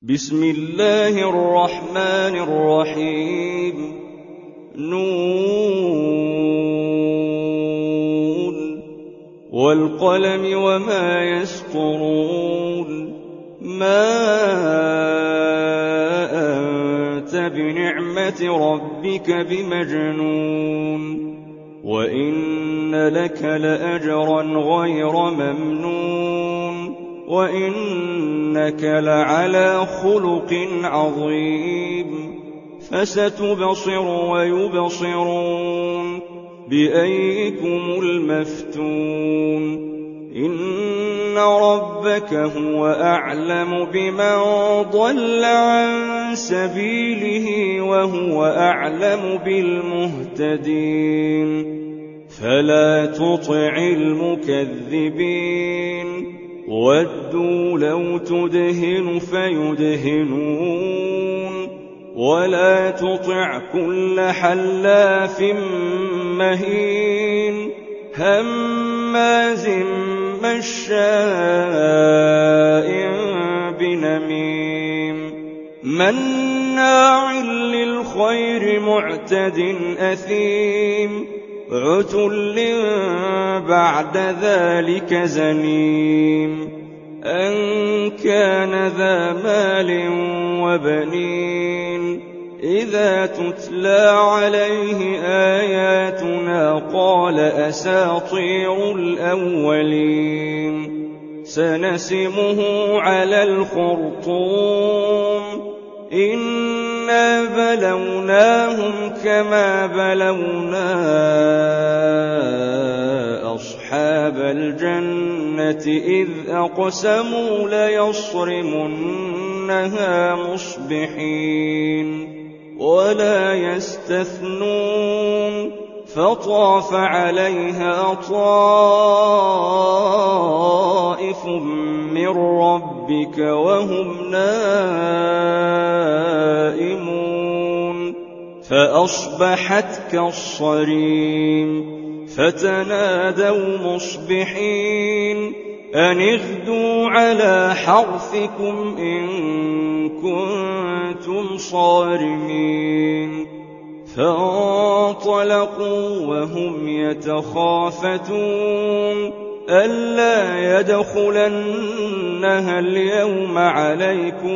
بسم الله الرحمن الرحيم نون والقلم وما يسطرون ما أنت بنعمة ربك بمجنون وإن لك لأجرا غير ممنون وإنك لعلى خلق عظيم فستبصر ويبصرون بأيكم المفتون إن ربك هو أعلم بمن ضل عن سبيله وهو أعلم بالمهتدين فلا تطع المكذبين ودوا لو تدهن فيدهنون ولا تطع كل حلاف مهين هماز مشاء بنميم مناع للخير معتد أثيم عتل بعد ذلك زنيم أن كان ذا مال وبنين إذا تتلى عليه آياتنا قال أساطير الأولين سنسمه على الخرطوم إنا بلوناهم كما بلونا أصحاب الجنة إذ أقسموا ليصرمنها مصبحين ولا يستثنون فطاف عليها طائف من ربك وهم نائمون فأصبحت كالصريم فتنادوا مصبحين أن اغدوا على حرثكم إن كنتم صارمين فانطلقوا وهم يتخافتون ألا يدخلنها اليوم عليكم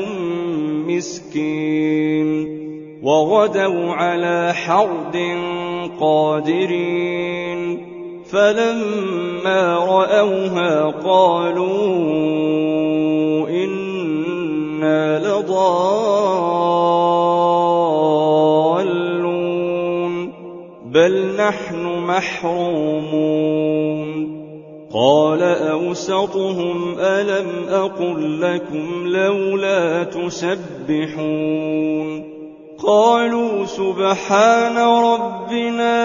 مسكين وغدوا على حرد قادرين فلما رأوها قالوا إنا لضالون بل نحن محرومون قال أوسطهم ألم أقل لكم لولا تسبحون قالوا سبحان ربنا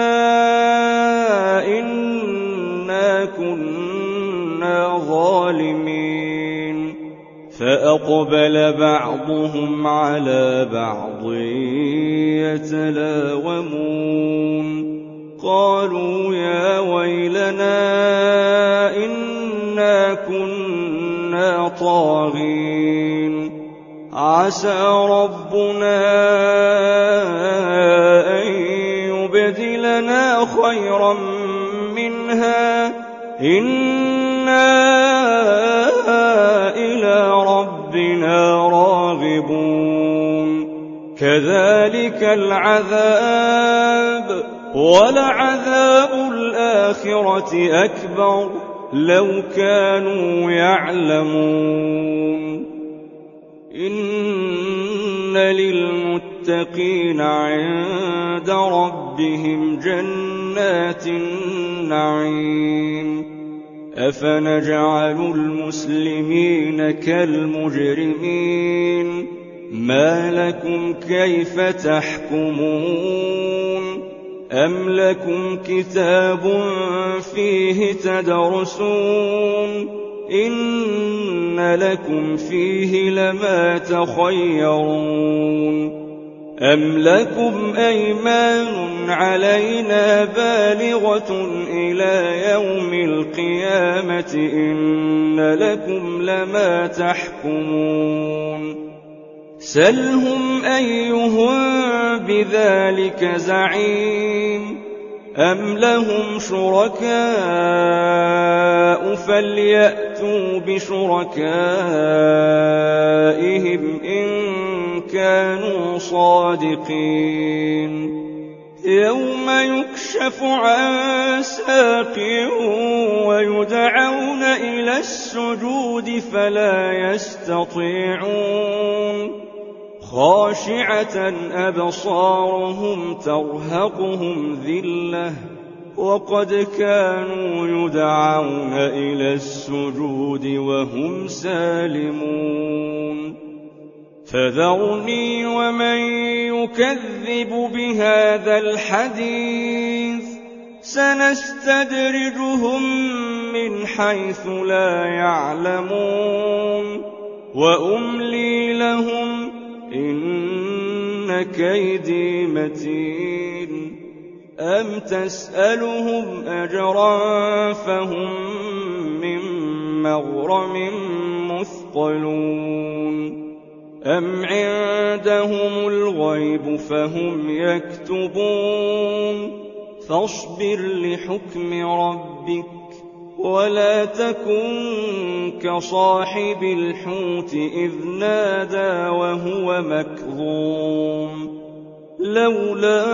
إنا كنا ظالمين فأقبل بعضهم على بعض يتلاومون قالوا يا ويلنا إنا كنا طاغين عسى ربنا أن يبدلنا خيرا منها إنا إلى ربنا راغبون كذلك العذاب ولعذاب الآخرة أكبر لو كانوا يعلمون إن للمتقين عند ربهم جنات النعيم أفنجعل المسلمين كالمجرمين ما لكم كيف تحكمون أم لكم كتاب فيه تدرسون إن لكم فيه لما تخيرون أم لكم أيمان علينا بالغة إلى يوم القيامة إن لكم لما تحكمون سَلْهُمْ أَيُّهُم بِذَٰلِكَ زَعِيمٌ أَمْ لَهُمْ شُرَكَاءُ فَلْيَأْتُوا بِشُرَكَائِهِمْ إِن كَانُوا صَادِقِينَ يَوْمَ يُكْشَفُ عَن سَاقٍ وَيُدْعَوْنَ إِلَى السُّجُودِ فَلَا يَسْتَطِيعُونَ خَاشِعَةً أَبْصَارُهُمْ تَرْهَقُهُمْ ذِلَّةٌ وَقَدْ كَانُوا يُدْعَوْنَ إِلَى السُّجُودِ وَهُمْ سَالِمُونَ فَذَرْنِي وَمَن يُكَذِّبُ بِهَٰذَا الْحَدِيثِ سَنَسْتَدْرِجُهُم مِّنْ حَيْثُ لَا يَعْلَمُونَ وَأُمْلِي لَهُمْ إِنَّ كَيْدِي مَتِينٌ أَمْ تَسْأَلُهُمْ أَجْرًا فَهُم مِّن مَّغْرَمٍ مُّثْقَلُونَ أَمْ عِندَهُمُ الْغَيْبُ فَهُمْ يَكْتُبُونَ فَاصْبِرْ لِحُكْمِ رَبِّكَ وَلَا تَكُن كَصَاحِبِ الْحُوتِ إِذْ نَادَىٰ وَهُوَ مَكْظُومٌ لَّوْلَا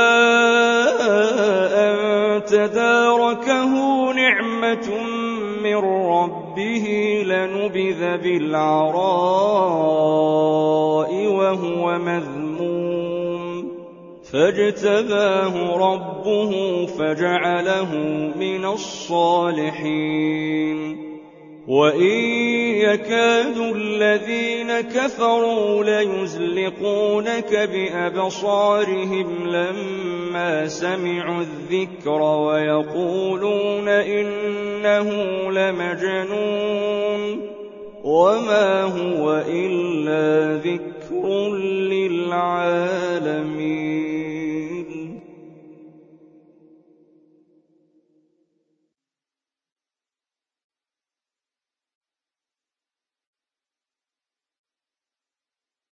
أَن تَدَارَكَهُ نِعْمَةٌ مِّن رَّبِّهِ لَنُبِذَ بِالْعَرَاءِ وَهُوَ مَذْمُومٌ فَاجْتَبَاهُ رَبُّهُ فَجَعَلَهُ مِنَ الصَّالِحِينَ وَإِن يَكَادُ الَّذِينَ كَفَرُوا لَيُزْلِقُونَكَ بِأَبْصَارِهِمْ لَمَّا سَمِعُوا الذِّكْرَ وَيَقُولُونَ إِنَّهُ لَمَجْنُونٌ وَمَا هُوَ إِلَّا ذِكْرٌ لِّلْعَالَمِينَ